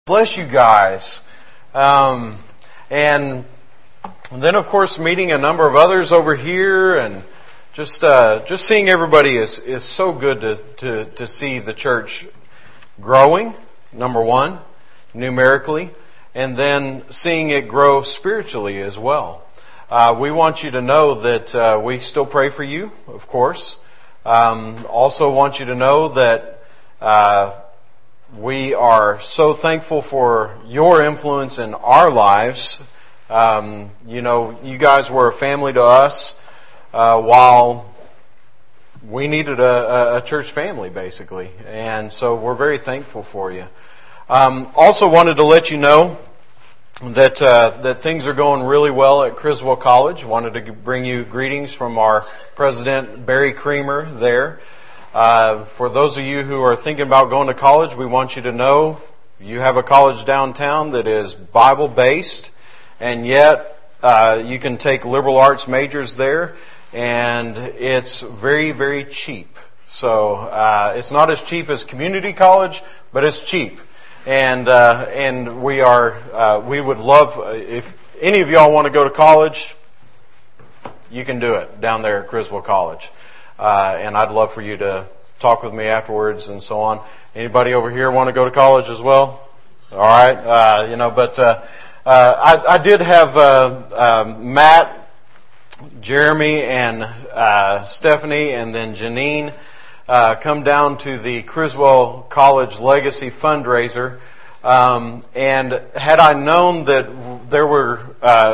Bless you guys. And then, of course, meeting a number of others over here, and just seeing everybody is so good to see the church growing. Number one, numerically, and then seeing it grow spiritually as well. We want you to know that we still pray for you, of course. Also want you to know that we are so thankful for your influence in our lives. You guys were a family to us while we needed a church family, basically. And so we're very thankful for you. Also wanted to let you know that things are going really well at Criswell College. Wanted to bring you greetings from our president, Barry Creamer, there. For those of you who are thinking about going to college, we want you to know you have a college downtown that is Bible-based, and yet you can take liberal arts majors there, and it's very, very cheap. So it's not as cheap as community college, but it's cheap. And we would love, if any of y'all want to go to college, you can do it down there at Criswell College. And I'd love for you to talk with me afterwards and so on. Anybody over here want to go to college as well? All right. I did have Matt, Jeremy, and Stephanie, and then Janine come down to the Criswell College Legacy fundraiser. And had I known that there were,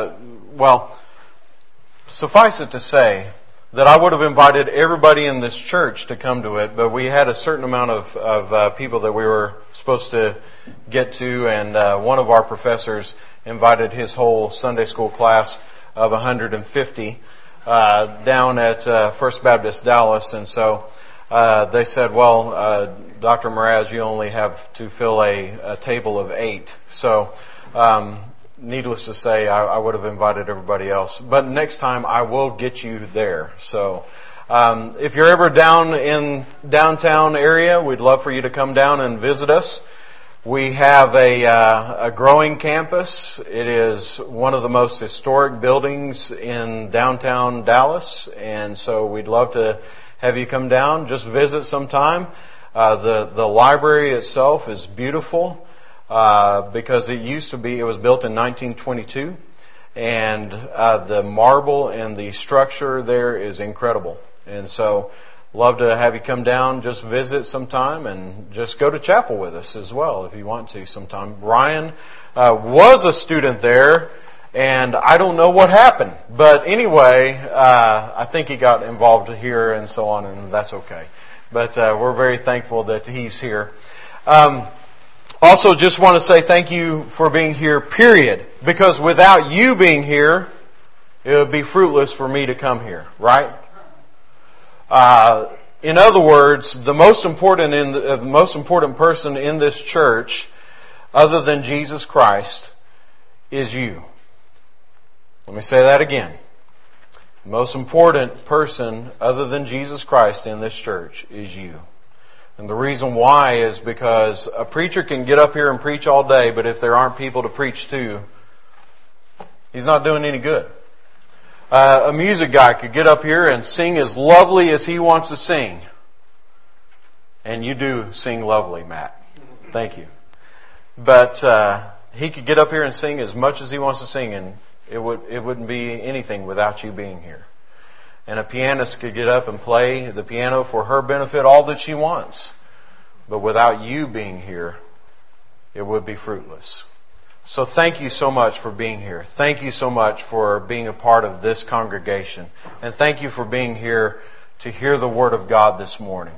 suffice it to say that I would have invited everybody in this church to come to it, but we had a certain amount of people that we were supposed to get to, and one of our professors invited his whole Sunday school class of 150 down at First Baptist Dallas, and so they said, Dr. Mraz, you only have to fill a table of 8. So, needless to say, I would have invited everybody else. But next time, I will get you there. So, if you're ever down in downtown area, we'd love for you to come down and visit us. We have a growing campus. It is one of the most historic buildings in downtown Dallas, and so we'd love to have you come down, just visit sometime. The library itself is beautiful. Because it was built in 1922, and the marble and the structure there is incredible. And so, love to have you come down, just visit sometime, and just go to chapel with us as well if you want to sometime. Ryan was a student there, and I don't know what happened, but anyway, I think he got involved here and so on, and that's okay. But we're very thankful that he's here. Also, just want to say thank you for being here, period. Because without you being here, it would be fruitless for me to come here, right? In other words, the most important person in this church, other than Jesus Christ, is you. Let me say that again. The most important person, other than Jesus Christ in this church, is you. And the reason why is because a preacher can get up here and preach all day, but if there aren't people to preach to, he's not doing any good. A music guy could get up here and sing as lovely as he wants to sing. And you do sing lovely, Matt. Thank you. But he could get up here and sing as much as he wants to sing, and it wouldn't be anything without you being here. And a pianist could get up and play the piano for her benefit all that she wants. But without you being here, it would be fruitless. So thank you so much for being here. Thank you so much for being a part of this congregation. And thank you for being here to hear the Word of God this morning.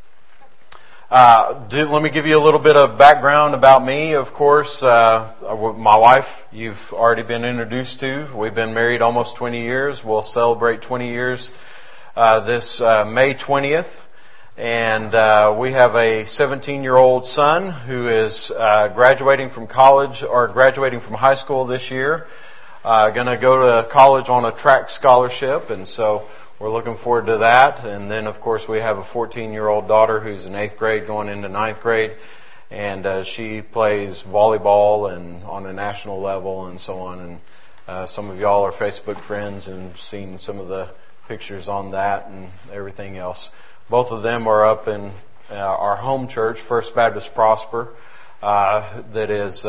Let me give you a little bit of background about me. Of course, my wife, you've already been introduced to. We've been married almost 20 years. We'll celebrate 20 years this May 20th. And we have a 17-year-old son who is graduating from college or graduating from high school this year. Going to go to college on a track scholarship, and so we're looking forward to that. And then, of course, we have a 14-year-old daughter who's in 8th grade going into 9th grade. And she plays volleyball and on a national level and so on. And some of y'all are Facebook friends and seen some of the pictures on that and everything else. Both of them are up in our home church, First Baptist Prosper. That is,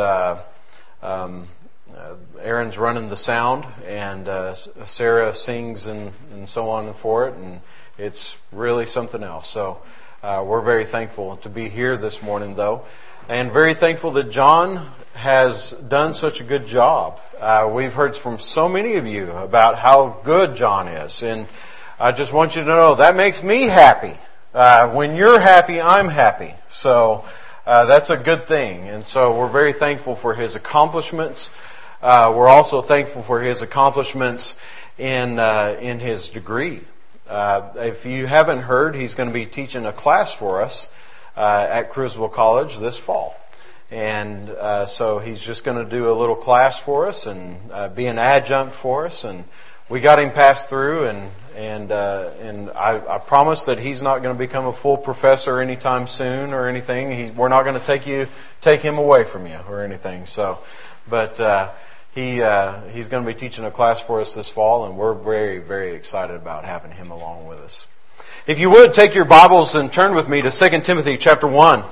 Aaron's running the sound, and Sarah sings and so on for it, and it's really something else. So we're very thankful to be here this morning, though, and very thankful that John has done such a good job. We've heard from so many of you about how good John is, and I just want you to know that makes me happy. When you're happy, I'm happy. So that's a good thing, and so we're very thankful for his accomplishments. We're also thankful for his accomplishments in his degree. If you haven't heard, he's going to be teaching a class for us at Cruiseville College this fall. And so he's just going to do a little class for us and be an adjunct for us. And we got him passed through, and I promise that he's not going to become a full professor anytime soon or anything. We're not going to take him away from you or anything. So, but he's going to be teaching a class for us this fall, and we're very, very excited about having him along with us. If you would, take your Bibles and turn with me to 2 Timothy chapter 1.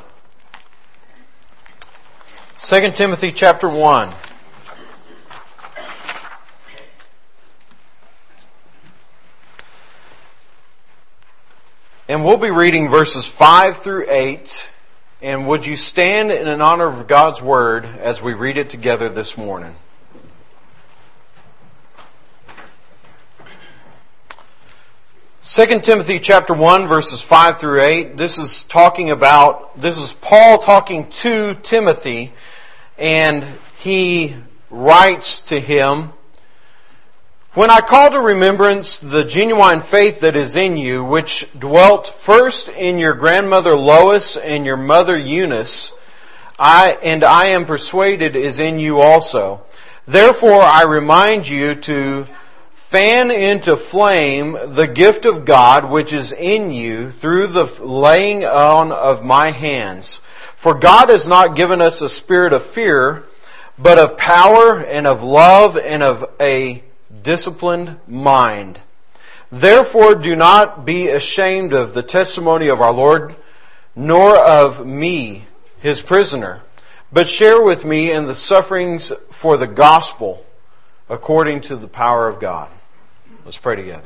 2 Timothy chapter 1. And we'll be reading verses 5 through 8. And would you stand in honor of God's Word as we read it together this morning? 2 Timothy chapter 1 verses 5 through 8. This is Paul talking to Timothy, and he writes to him, "When I call to remembrance the genuine faith that is in you, which dwelt first in your grandmother Lois and your mother Eunice, I am persuaded is in you also. Therefore I remind you to fan into flame the gift of God which is in you through the laying on of my hands. For God has not given us a spirit of fear, but of power and of love and of a disciplined mind. Therefore do not be ashamed of the testimony of our Lord, nor of me, His prisoner, but share with me in the sufferings for the gospel according to the power of God." Let's pray together.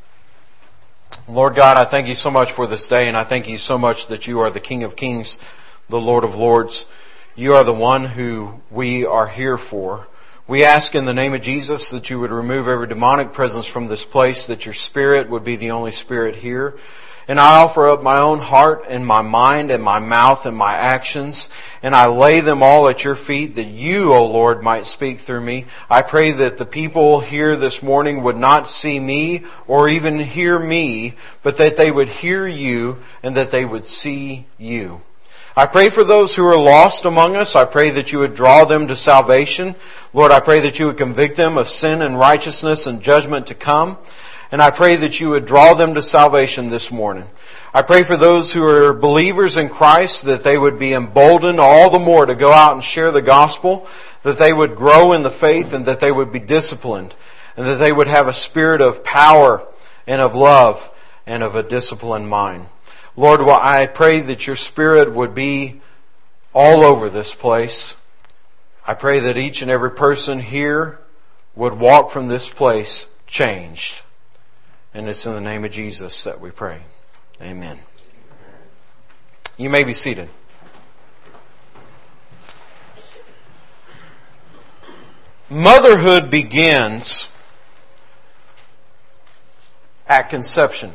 Lord God, I thank you so much for this day, and I thank you so much that you are the King of Kings, the Lord of Lords. You are the one who we are here for. We ask in the name of Jesus that you would remove every demonic presence from this place, that your Spirit would be the only Spirit here. And I offer up my own heart and my mind and my mouth and my actions, and I lay them all at your feet that you, O Lord, might speak through me. I pray that the people here this morning would not see me or even hear me, but that they would hear you and that they would see you. I pray for those who are lost among us. I pray that you would draw them to salvation. Lord, I pray that you would convict them of sin and righteousness and judgment to come. And I pray that you would draw them to salvation this morning. I pray for those who are believers in Christ, that they would be emboldened all the more to go out and share the gospel, that they would grow in the faith, and that they would be disciplined, and that they would have a spirit of power and of love and of a disciplined mind. Lord, I pray that your Spirit would be all over this place. I pray that each and every person here would walk from this place changed. And it's in the name of Jesus that we pray. Amen. You may be seated. Motherhood begins at conception.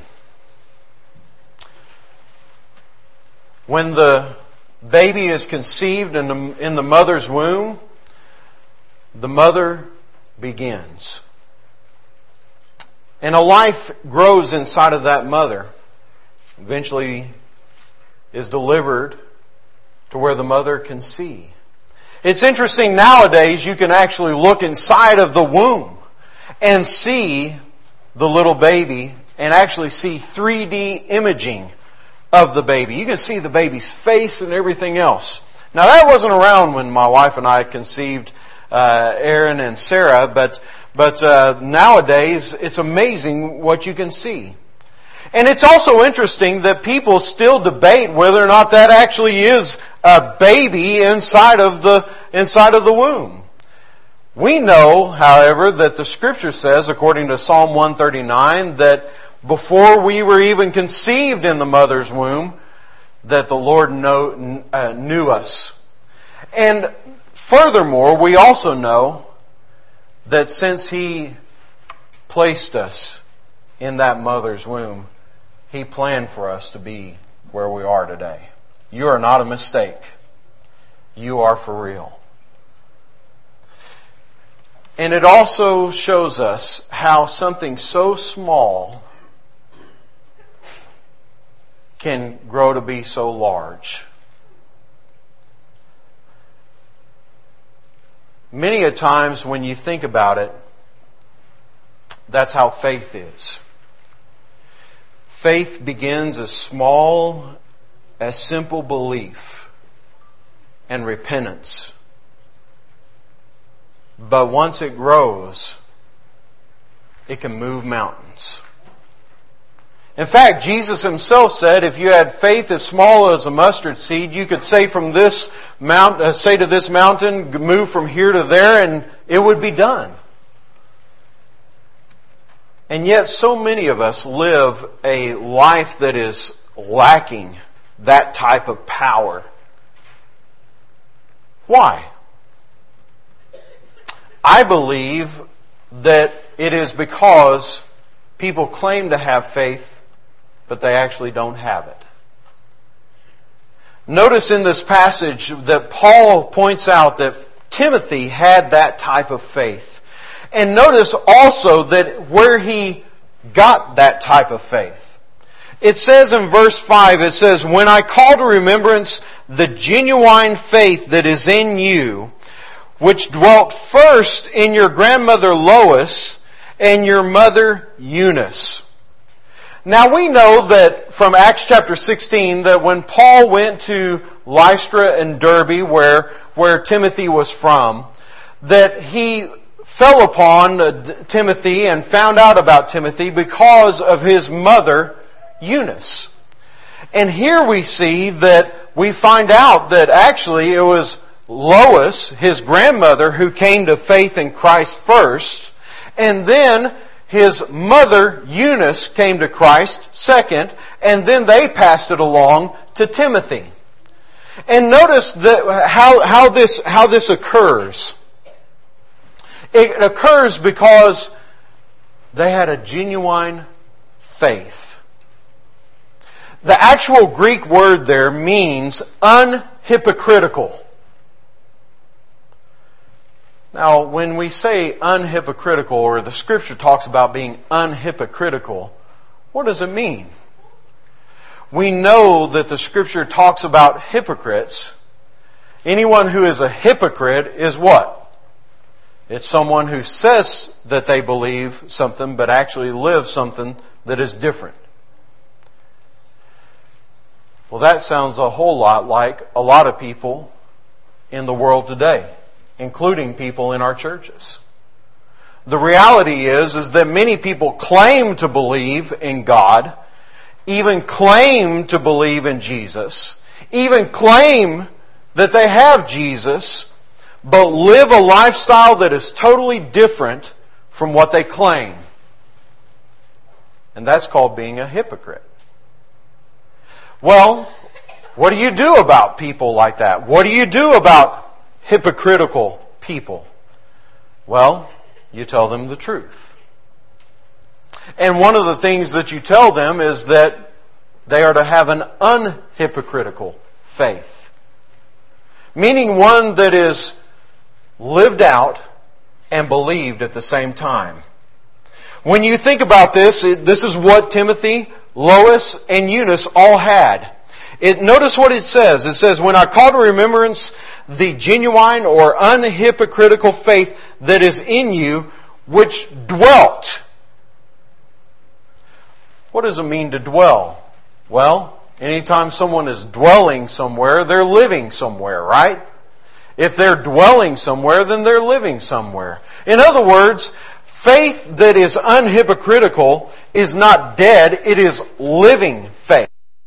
When the baby is conceived in the mother's womb, the mother begins. And a life grows inside of that mother. Eventually is delivered to where the mother can see. It's interesting nowadays you can actually look inside of the womb and see the little baby and actually see 3D imaging of the baby. You can see the baby's face and everything else. Now that wasn't around when my wife and I conceived Aaron and Sarah, but nowadays it's amazing what you can see. And it's also interesting that people still debate whether or not that actually is a baby inside of the womb. We know, however, that the Scripture says, according to Psalm 139, that before we were even conceived in the mother's womb, that the Lord knew us. And furthermore, we also know that since He placed us in that mother's womb, He planned for us to be where we are today. You are not a mistake. You are for real. And it also shows us how something so small can grow to be so large. Many a times when you think about it, that's how faith is. Faith begins as small as simple belief and repentance. But once it grows, it can move mountains. In fact, Jesus Himself said, if you had faith as small as a mustard seed, you could say to this mountain, move from here to there, and it would be done. And yet so many of us live a life that is lacking that type of power. Why? I believe that it is because people claim to have faith, but they actually don't have it. Notice in this passage that Paul points out that Timothy had that type of faith. And notice also that where he got that type of faith. It says in verse 5, it says, when I call to remembrance the genuine faith that is in you, which dwelt first in your grandmother Lois and your mother Eunice. Now we know that from Acts chapter 16 that when Paul went to Lystra and Derbe where Timothy was from, that he fell upon Timothy and found out about Timothy because of his mother Eunice. And here we see that we find out that actually it was Lois, his grandmother, who came to faith in Christ first, and then his mother Eunice came to Christ second, and then they passed it along to Timothy. And notice that how this occurs. It occurs because they had a genuine faith. The actual Greek word there means unhypocritical. Now, when we say unhypocritical, or the Scripture talks about being unhypocritical, what does it mean? We know that the Scripture talks about hypocrites. Anyone who is a hypocrite is what? It's someone who says that they believe something, but actually lives something that is different. Well, that sounds a whole lot like a lot of people in the world today, including people in our churches. The reality is that many people claim to believe in God, even claim to believe in Jesus, even claim that they have Jesus, but live a lifestyle that is totally different from what they claim. And that's called being a hypocrite. Well, what do you do about people like that? What do you do about hypocritical people? Well, you tell them the truth. And one of the things that you tell them is that they are to have an unhypocritical faith. Meaning one that is lived out and believed at the same time. When you think about this, this is what Timothy, Lois, and Eunice all had. Notice what it says. It says, when I call to remembrance the genuine or unhypocritical faith that is in you, which dwelt. What does it mean to dwell? Well, Anytime someone is dwelling somewhere, they're living somewhere, right? If they're dwelling somewhere, then they're living somewhere. In other words, faith that is unhypocritical is not dead, it is living faith.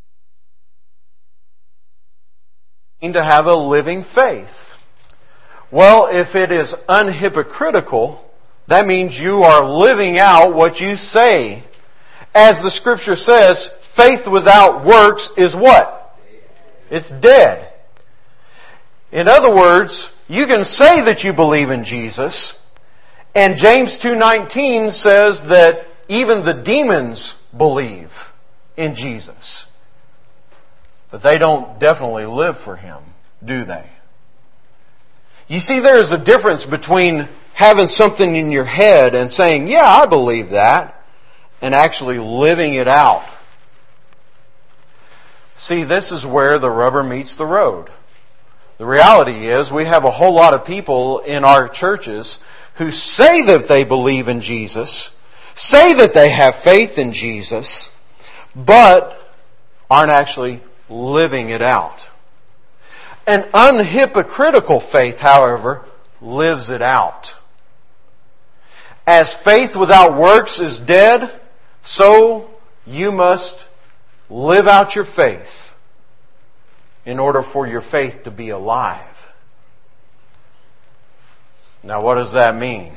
To have a living faith. Well, if it is unhypocritical, that means you are living out what you say. As the Scripture says, faith without works is what? It's dead. In other words, you can say that you believe in Jesus, and James 2:19 says that even the demons believe in Jesus. But they don't definitely live for Him, do they? You see, there is a difference between having something in your head and saying, yeah, I believe that, and actually living it out. See, this is where the rubber meets the road. The reality is we have a whole lot of people in our churches who say that they believe in Jesus, say that they have faith in Jesus, but aren't actually living it out. An unhypocritical faith, however, lives it out. As faith without works is dead, so you must live out your faith in order for your faith to be alive. Now, what does that mean?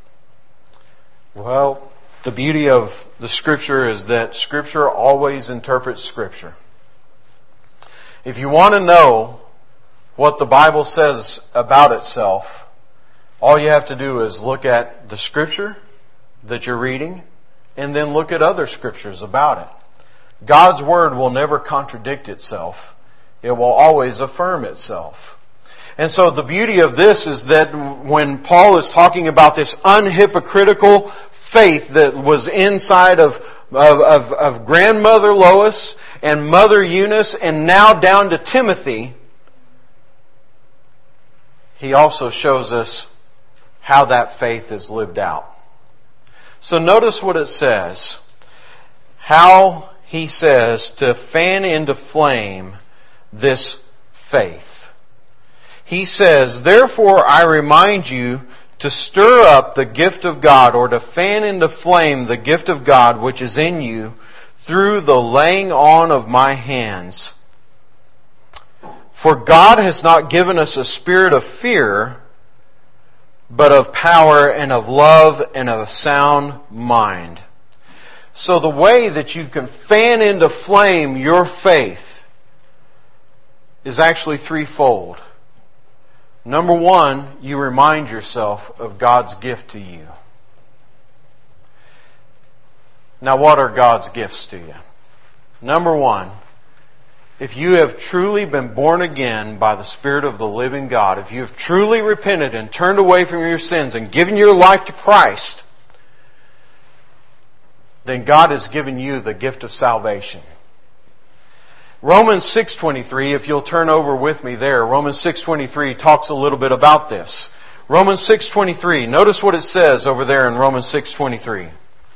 Well, the beauty of the Scripture is that Scripture always interprets Scripture. If you want to know what the Bible says about itself, all you have to do is look at the Scripture that you're reading and then look at other Scriptures about it. God's Word will never contradict itself. It will always affirm itself. And so the beauty of this is that when Paul is talking about this unhypocritical faith that was inside of grandmother Lois and Mother Eunice and now down to Timothy, he also shows us how that faith is lived out. So notice what it says. How he says to fan into flame this faith. He says, therefore I remind you to stir up the gift of God, or to fan into flame the gift of God which is in you through the laying on of my hands. For God has not given us a spirit of fear, but of power and of love and of a sound mind. So the way that you can fan into flame your faith is actually threefold. Number one, you remind yourself of God's gift to you. Now, what are God's gifts to you? Number one, if you have truly been born again by the Spirit of the living God, if you have truly repented and turned away from your sins and given your life to Christ, then God has given you the gift of salvation. Romans 6:23, if you'll turn over with me there, Romans 6:23 talks a little bit about this. Romans 6:23, notice what it says over there in Romans 6:23.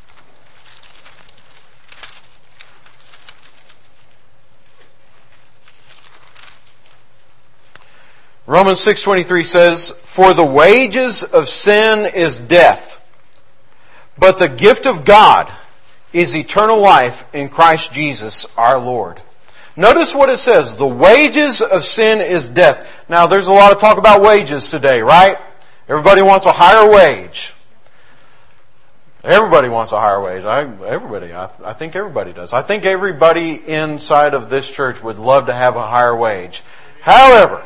Romans 6:23 says, for the wages of sin is death, but the gift of God is eternal life in Christ Jesus our Lord. Notice what it says. The wages of sin is death. Now, there's a lot of talk about wages today, right? Everybody wants a higher wage. Everybody wants a higher wage. I think everybody does. I think everybody inside of this church would love to have a higher wage. However,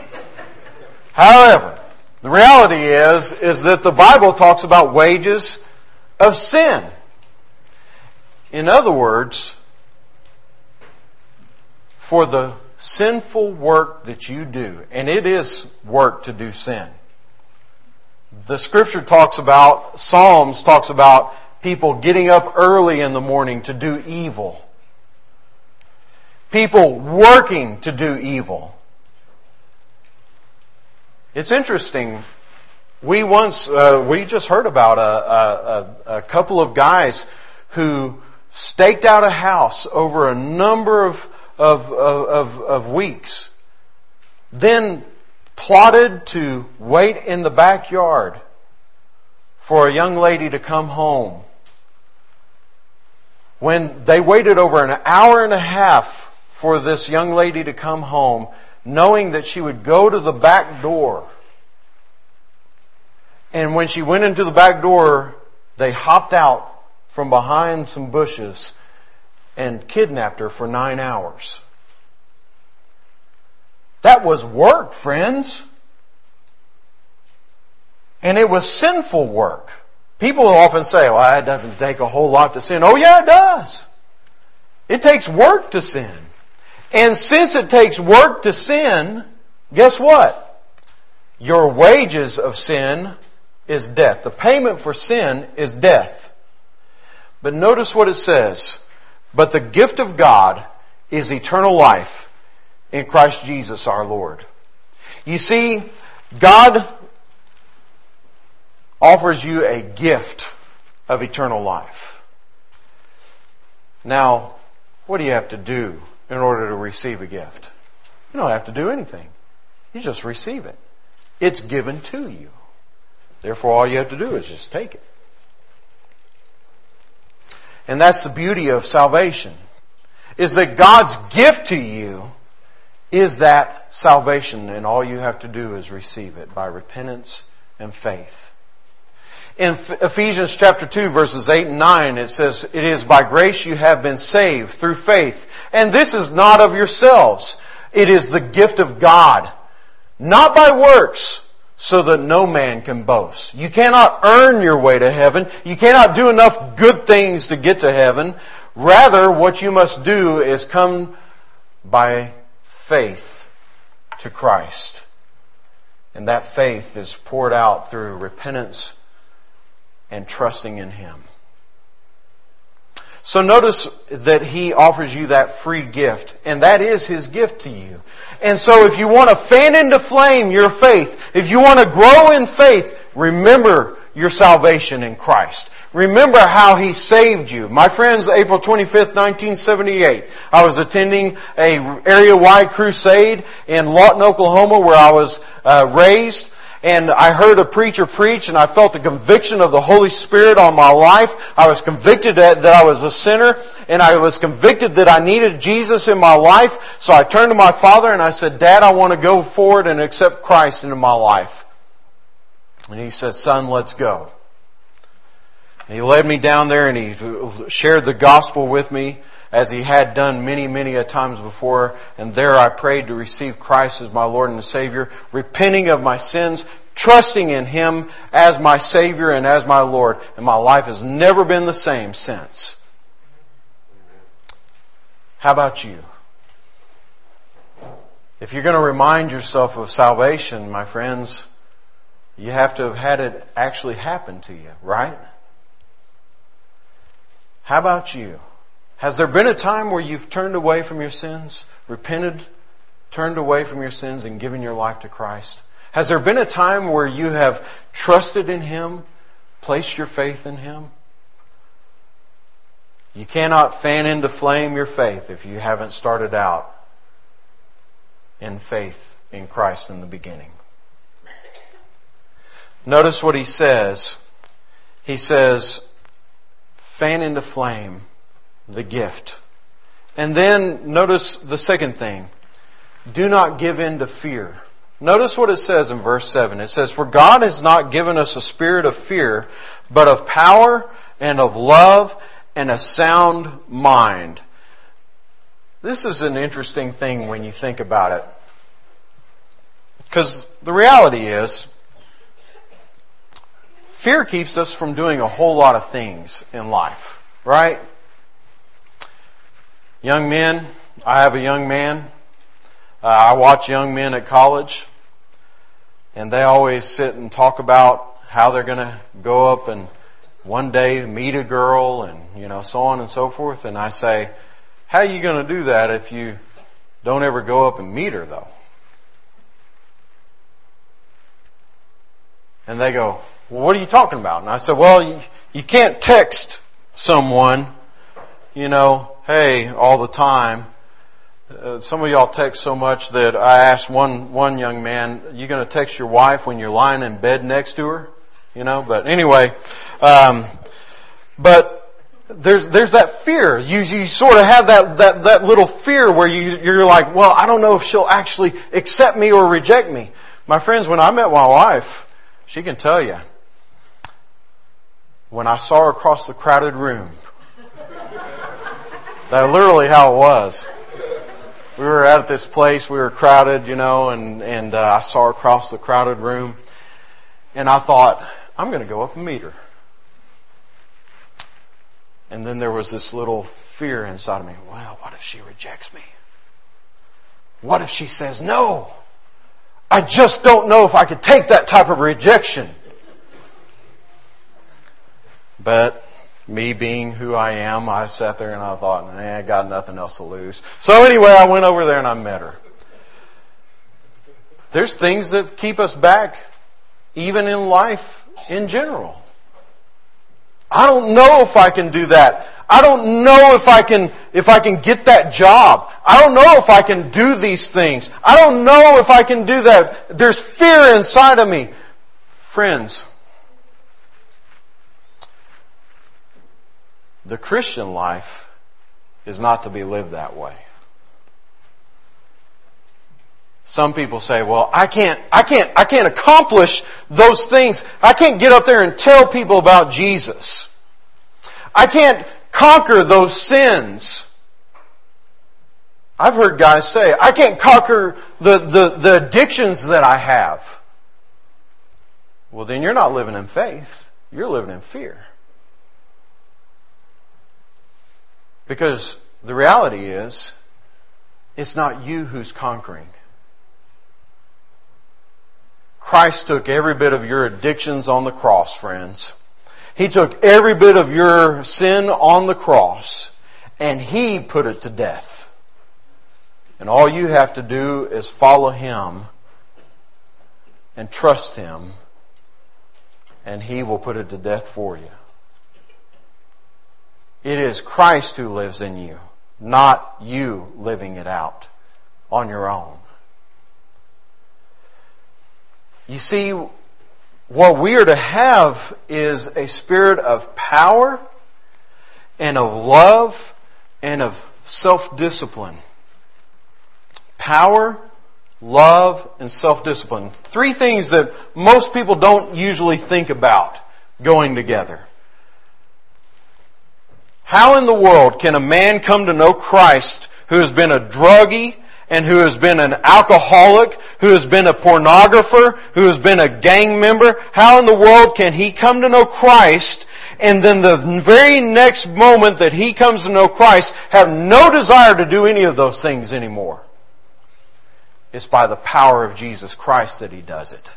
the reality is that the Bible talks about wages of sin. In other words, for the sinful work that you do, and it is work to do sin. The Scripture talks about, Psalms talks about people getting up early in the morning to do evil. People working to do evil. It's interesting. We just heard about a couple of guys who staked out a house over a number of weeks, then plotted to wait in the backyard for a young lady to come home. When they waited over an hour and a half for this young lady to come home, knowing that she would go to the back door. And when she went into the back door, they hopped out from behind some bushes and kidnapped her for 9 hours. That was work, friends. And it was sinful work. People often say, well, it doesn't take a whole lot to sin. Oh yeah, it does. It takes work to sin. And since it takes work to sin, guess what? Your wages of sin is death. The payment for sin is death. But notice what it says. But the gift of God is eternal life in Christ Jesus our Lord. You see, God offers you a gift of eternal life. Now, what do you have to do in order to receive a gift? You don't have to do anything. You just receive it. It's given to you. Therefore, all you have to do is just take it. And that's the beauty of salvation, is that God's gift to you is that salvation, and all you have to do is receive it by repentance and faith. In Ephesians chapter 2, verses 8 and 9, it says, "It is by grace you have been saved through faith. And this is not of yourselves. It is the gift of God, not by works, so that no man can boast." You cannot earn your way to heaven. You cannot do enough good things to get to heaven. Rather, what you must do is come by faith to Christ. And that faith is poured out through repentance and trusting in Him. So notice that He offers you that free gift, and that is His gift to you. And so if you want to fan into flame your faith, if you want to grow in faith, remember your salvation in Christ. Remember how He saved you. My friends, April 25th, 1978, I was attending a area-wide crusade in Lawton, Oklahoma, where I was raised. And I heard a preacher preach, and I felt the conviction of the Holy Spirit on my life. I was convicted that I was a sinner, and I was convicted that I needed Jesus in my life. So I turned to my father and I said, "Dad, I want to go forward and accept Christ into my life." And he said, "Son, let's go." And he led me down there and he shared the gospel with me, as he had done many, many a times before. And there I prayed to receive Christ as my Lord and Savior, repenting of my sins, trusting in Him as my Savior and as my Lord. And my life has never been the same since. How about you? If you're going to remind yourself of salvation, my friends, you have to have had it actually happen to you, right? How about you? Has there been a time where you've turned away from your sins, repented, turned away from your sins, and given your life to Christ? Has there been a time where you have trusted in Him, placed your faith in Him? You cannot fan into flame your faith if you haven't started out in faith in Christ in the beginning. Notice what he says. He says, fan into flame the gift. And then notice the second thing. Do not give in to fear. Notice what it says in verse 7. It says, "For God has not given us a spirit of fear, but of power and of love and a sound mind." This is an interesting thing when you think about it. Because the reality is, fear keeps us from doing a whole lot of things in life, right? Young men, I have a young man. I watch young men at college, and they always sit and talk about how they're going to go up and one day meet a girl and, so on and so forth. And I say, how are you going to do that if you don't ever go up and meet her, though? And they go, "Well, what are you talking about?" And I said, "Well, you can't text someone, hey, all the time. Some of y'all text so much that I asked one young man, "You going to text your wife when you're lying in bed next to her?" But anyway, but there's that fear. You sort of have that little fear where you're like, well, I don't know if she'll actually accept me or reject me. My friends, when I met my wife, she can tell you, when I saw her across the crowded room, that's literally how it was. We were at this place, we were crowded, and I saw her across the crowded room, and I thought, I'm going to go up and meet her. And then there was this little fear inside of me. Well, what if she rejects me? What if she says no? I just don't know if I could take that type of rejection. But me being who I am, I sat there and I thought, I got nothing else to lose. So anyway, I went over there and I met her. There's things that keep us back, even in life in general. I don't know if I can do that. I don't know if I can get that job. I don't know if I can do these things. I don't know if I can do that. There's fear inside of me. Friends, the Christian life is not to be lived that way. Some people say, well, I can't accomplish those things. I can't get up there and tell people about Jesus. I can't conquer those sins. I've heard guys say, I can't conquer the addictions that I have. Well, then you're not living in faith. You're living in fear. Because the reality is, it's not you who's conquering. Christ took every bit of your addictions on the cross, friends. He took every bit of your sin on the cross, and He put it to death. And all you have to do is follow Him and trust Him, and He will put it to death for you. It is Christ who lives in you, not you living it out on your own. You see, what we are to have is a spirit of power and of love and of self-discipline. Power, love, and self-discipline. 3 things that most people don't usually think about going together. How in the world can a man come to know Christ who has been a druggie and who has been an alcoholic, who has been a pornographer, who has been a gang member? How in the world can he come to know Christ and then the very next moment that he comes to know Christ have no desire to do any of those things anymore? It's by the power of Jesus Christ that he does it.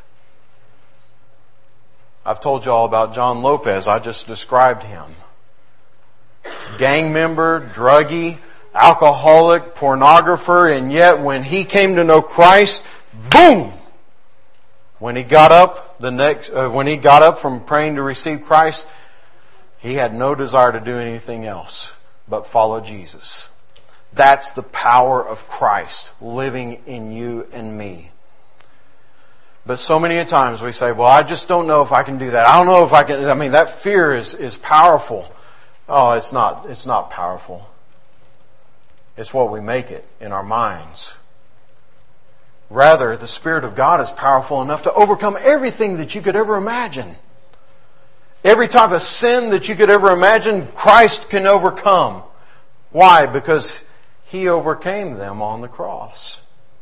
I've told you all about John Lopez. I just described him. Gang member, druggie, alcoholic, pornographer, and yet when he came to know Christ, boom! When he got up from praying to receive Christ, he had no desire to do anything else but follow Jesus. That's the power of Christ living in you and me. But so many times we say, well, I just don't know if I can do that. I don't know if I can. I mean, that fear is powerful. Oh, it's not powerful. It's what we make it in our minds. Rather, the Spirit of God is powerful enough to overcome everything that you could ever imagine. Every type of sin that you could ever imagine, Christ can overcome. Why? Because He overcame them on the cross.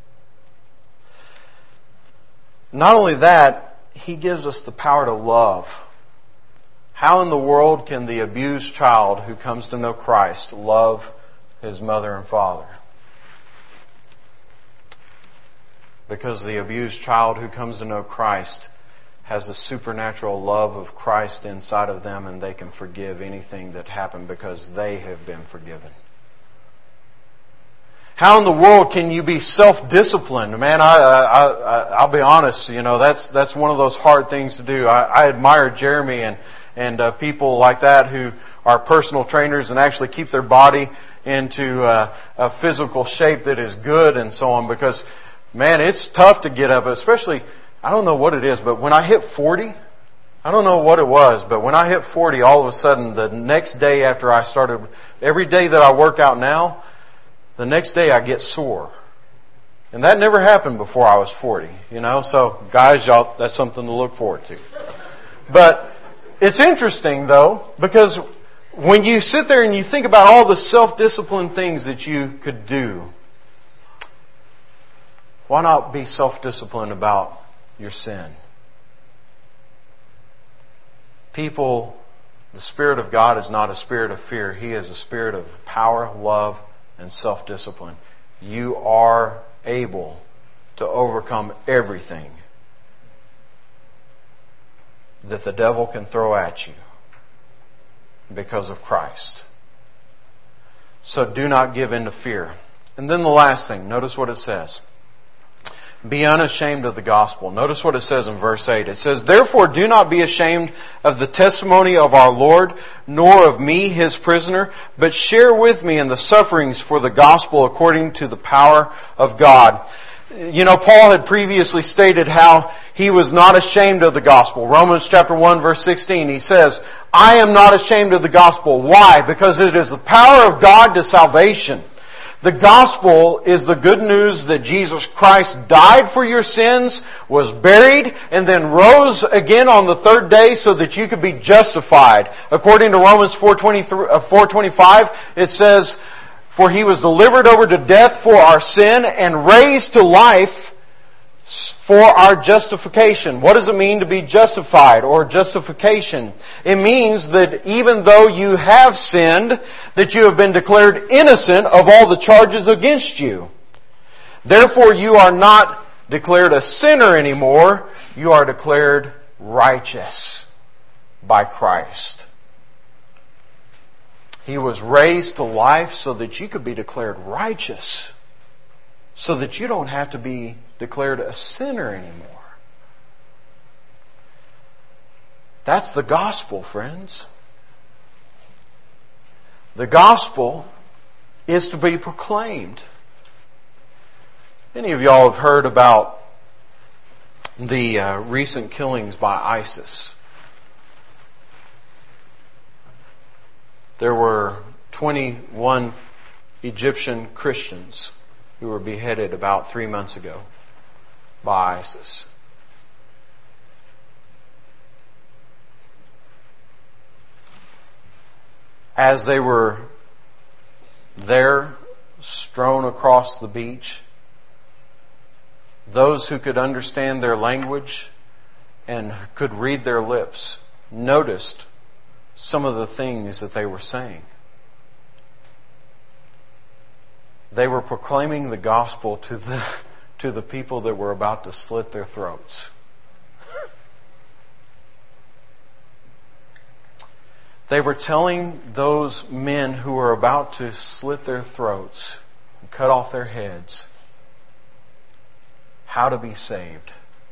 Not only that, He gives us the power to love. How in the world can the abused child who comes to know Christ love his mother and father? Because the abused child who comes to know Christ has the supernatural love of Christ inside of them, and they can forgive anything that happened because they have been forgiven. How in the world can you be self-disciplined? Man, I'll be honest, that's one of those hard things to do. I admire Jeremy and people like that who are personal trainers and actually keep their body into a physical shape that is good and so on. Because, man, it's tough to get up, especially, I don't know what it is, but when I hit 40, I don't know what it was, but when I hit 40, all of a sudden, the next day after I started, every day that I work out now, the next day I get sore. And that never happened before I was 40, So, guys, y'all, that's something to look forward to. But it's interesting, though, because when you sit there and you think about all the self-discipline things that you could do, why not be self-disciplined about your sin? People, the Spirit of God is not a spirit of fear. He is a spirit of power, love, and self-discipline. You are able to overcome everything that the devil can throw at you because of Christ. So do not give in to fear. And then the last thing, notice what it says. Be unashamed of the gospel. Notice what it says in verse 8. It says, "Therefore do not be ashamed of the testimony of our Lord, nor of me, His prisoner, but share with me in the sufferings for the gospel according to the power of God." Paul had previously stated how he was not ashamed of the gospel. Romans chapter 1 verse 16, he says, "I am not ashamed of the gospel." Why? Because it is the power of God to salvation. The gospel is the good news that Jesus Christ died for your sins, was buried, and then rose again on the third day so that you could be justified. According to Romans 4:25, it says, "For He was delivered over to death for our sin and raised to life for our justification." What does it mean to be justified or justification? It means that even though you have sinned, that you have been declared innocent of all the charges against you. Therefore, you are not declared a sinner anymore. You are declared righteous by Christ. He was raised to life so that you could be declared righteous, so that you don't have to be declared a sinner anymore. That's the gospel, friends. The gospel is to be proclaimed. Many of y'all have heard about the recent killings by ISIS. There were 21 Egyptian Christians who were beheaded about 3 months ago by ISIS. As they were there, strewn across the beach, those who could understand their language and could read their lips noticed some of the things that they were saying. They were proclaiming the gospel to the people that were about to slit their throats. They were telling those men who were about to slit their throats and cut off their heads how to be saved.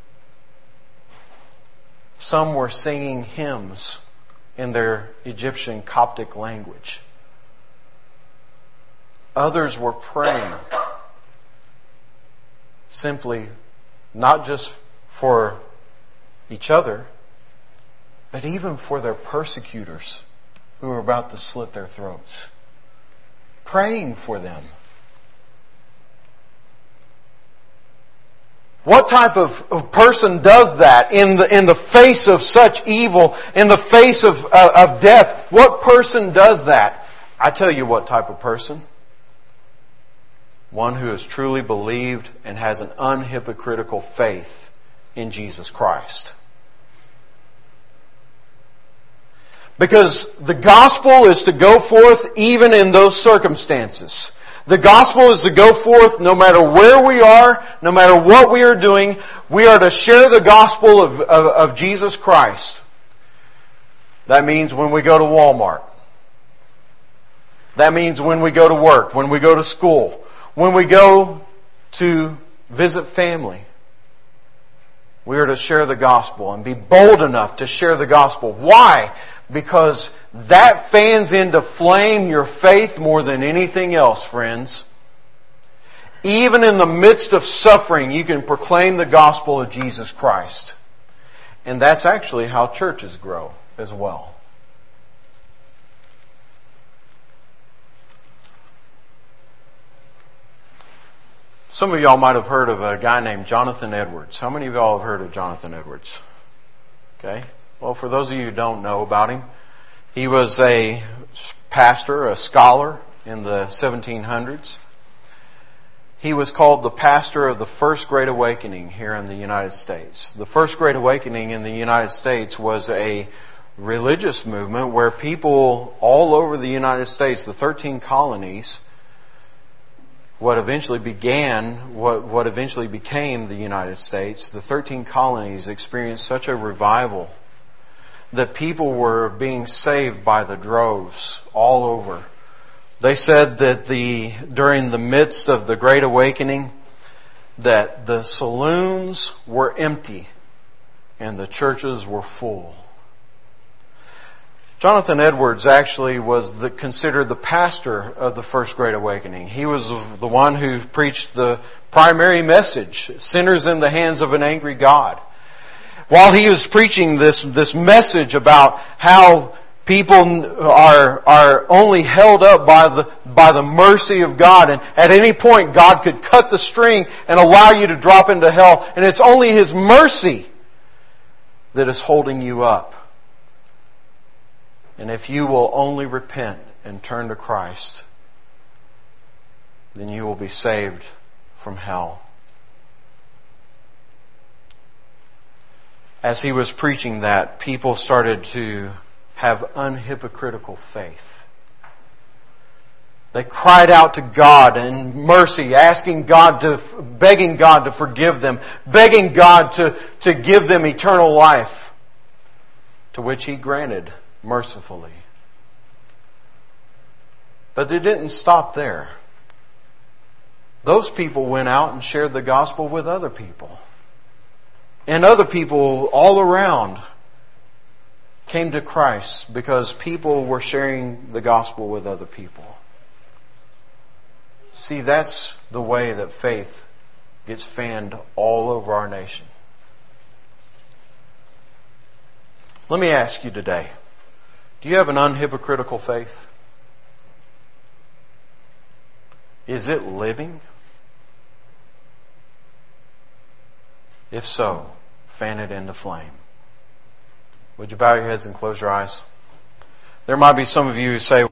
Some were singing hymns in their Egyptian Coptic language. Others were praying simply not just for each other, but even for their persecutors who were about to slit their throats. Praying for them. What type of person does that in the face of such evil, in the face of death? What person does that? I tell you what type of person. One who has truly believed and has an unhypocritical faith in Jesus Christ. Because the gospel is to go forth even in those circumstances. The gospel is to go forth no matter where we are, no matter what we are doing. We are to share the gospel of Jesus Christ. That means when we go to Walmart. That means when we go to work, when we go to school, when we go to visit family. We are to share the gospel and be bold enough to share the gospel. Why? because that fans into flame your faith more than anything else, friends. Even in the midst of suffering, you can proclaim the gospel of Jesus Christ. And that's actually how churches grow as well. Some of y'all might have heard of a guy named Jonathan Edwards. How many of y'all have heard of Jonathan Edwards? Okay. Well, for those of you who don't know about him, he was a pastor, a scholar in the 1700s. He was called the pastor of the First Great Awakening here in the United States. The First Great Awakening in the United States was a religious movement where people all over the United States, the 13 colonies, what eventually became the United States, the 13 colonies experienced such a revival that people were being saved by the droves all over. They said that during the midst of the Great Awakening, that the saloons were empty and the churches were full. Jonathan Edwards actually was considered the pastor of the First Great Awakening. He was the one who preached the primary message, sinners in the hands of an angry God. While he was preaching this message about how people are only held up by the mercy of God, and at any point God could cut the string and allow you to drop into hell, and it's only His mercy that is holding you up. And if you will only repent and turn to Christ, then you will be saved from hell. As he was preaching that, people started to have unhypocritical faith. They cried out to God in mercy, begging God to forgive them, begging God to give them eternal life, to which He granted mercifully. But they didn't stop there. Those people went out and shared the gospel with other people. And other people all around came to Christ because people were sharing the gospel with other people. See, that's the way that faith gets fanned all over our nation. Let me ask you today, do you have an unhypocritical faith? Is it living? If so, fan it into flame. Would you bow your heads and close your eyes? There might be some of you who say,